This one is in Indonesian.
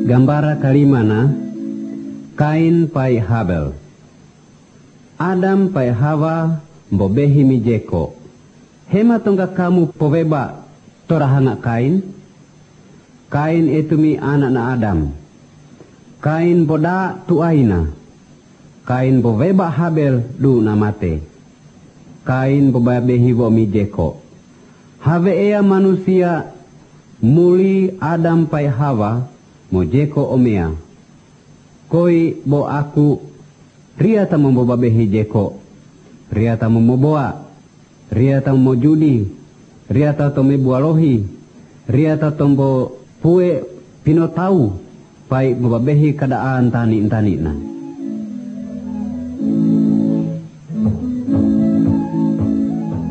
Gambara kalimana Kain pai Habel. Adam pai Hawa mbobehi mijeko. Hema tonga kamu poveba torahanga Kain. Kain itu mi anak na Adam. Kain boda tuaina. Kain boveba Habel du namate. Kain bobabehi bo mijeko. Have ea manusia muli Adam pai Hawa mojeko omea. Koi bo aku ria tamu bobabehi jeko. Ria tamu moboa. Ria tamu judi. Ria tamu bualohi. Ria tamu pue pinotau pai bobabehi kadaan tani na.